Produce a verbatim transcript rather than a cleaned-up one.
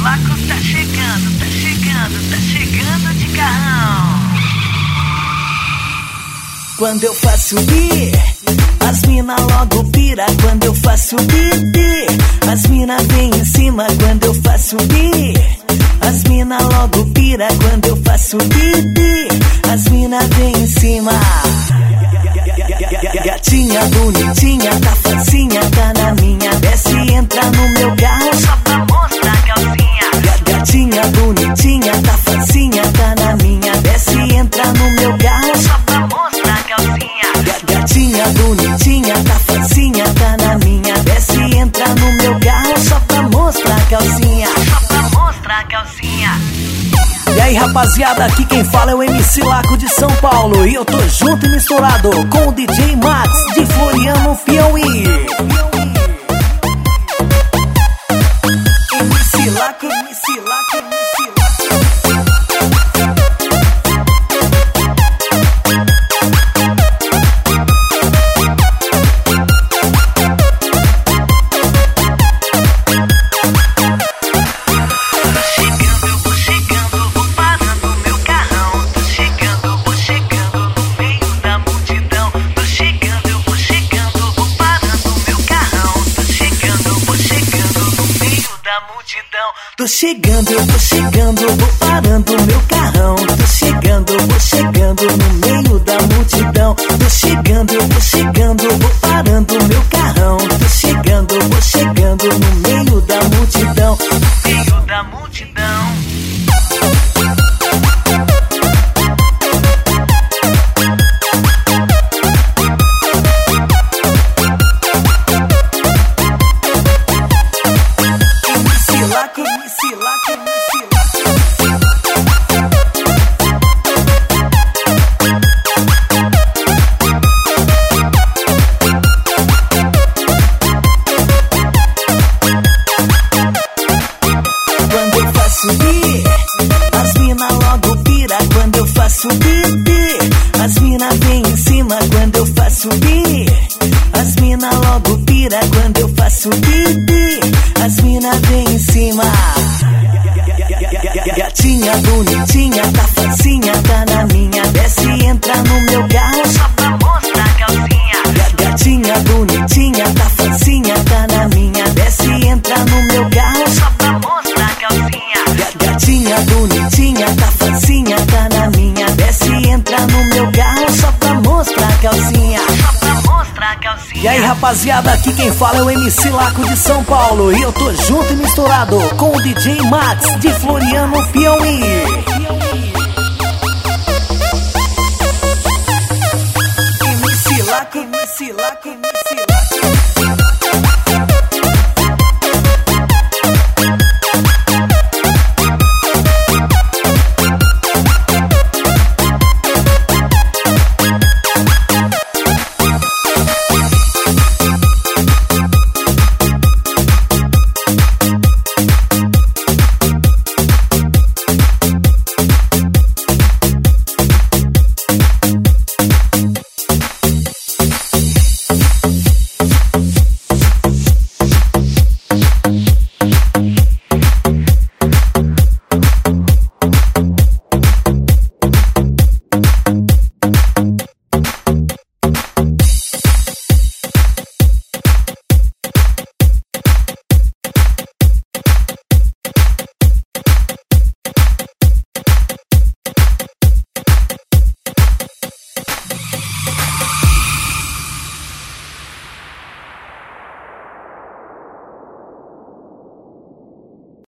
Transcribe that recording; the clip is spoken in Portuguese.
Laco tá chegando, tá chegando, tá chegando de carrão. Quando eu faço bi, as mina logo pira. Quando eu faço bi, as mina vem em cima. Quando eu faço bi, as mina logo pira. Quando eu faço bi, as mina vem em cima. Gatinha bonitinha, tá facinha, tá na minha. Desce e entra no meu carro só pra mostrar a calcinha. Gatinha bonitinha, tá facinha, tá na minha. Desce e entra no meu carro só pra mostrar a calcinha. Gatinha bonitinha, tá facinha, tá na minha. Desce e entra no meu carro só pra mostrar a calcinha. Só pra mostrar a calcinha. E aí rapaziada, aqui quem fala é o M C Laco de São Paulo. E eu tô junto e misturado com o D J Max de Floriano, Piauí. M C Laco, M C Laco, M C Laco. Tô chegando, eu vou chegando, vou parando meu carrão. Tô chegando, eu vou chegando no meio da multidão. Tô chegando, eu vou chegando, vou parando meu carrão. Tô chegando, eu vou chegando no meio da multidão. No meio da multidão. As mina logo pira. Quando eu faço bi, as mina vem em cima. Quando eu faço bi, as mina logo pira. Quando eu faço bi, as mina vem em cima. Gatinha bonitinha, tá facinha, tá na minha. Desce e entra no meu carro só pra mostrar a calcinha. Gatinha bonitinha, tá facinha, tá na minha. Desce e entra no meu carro só pra mostrar a calcinha. Gatinha bonitinha, tá facinha, tá na minha. Desce e entra no meu carro só pra mostrar a calcinha. Só pra mostrar a calcinha. E aí rapaziada, aqui quem fala é o M C Laco de São Paulo. E eu tô junto e misturado com o D J Max de Floriano, Piauí.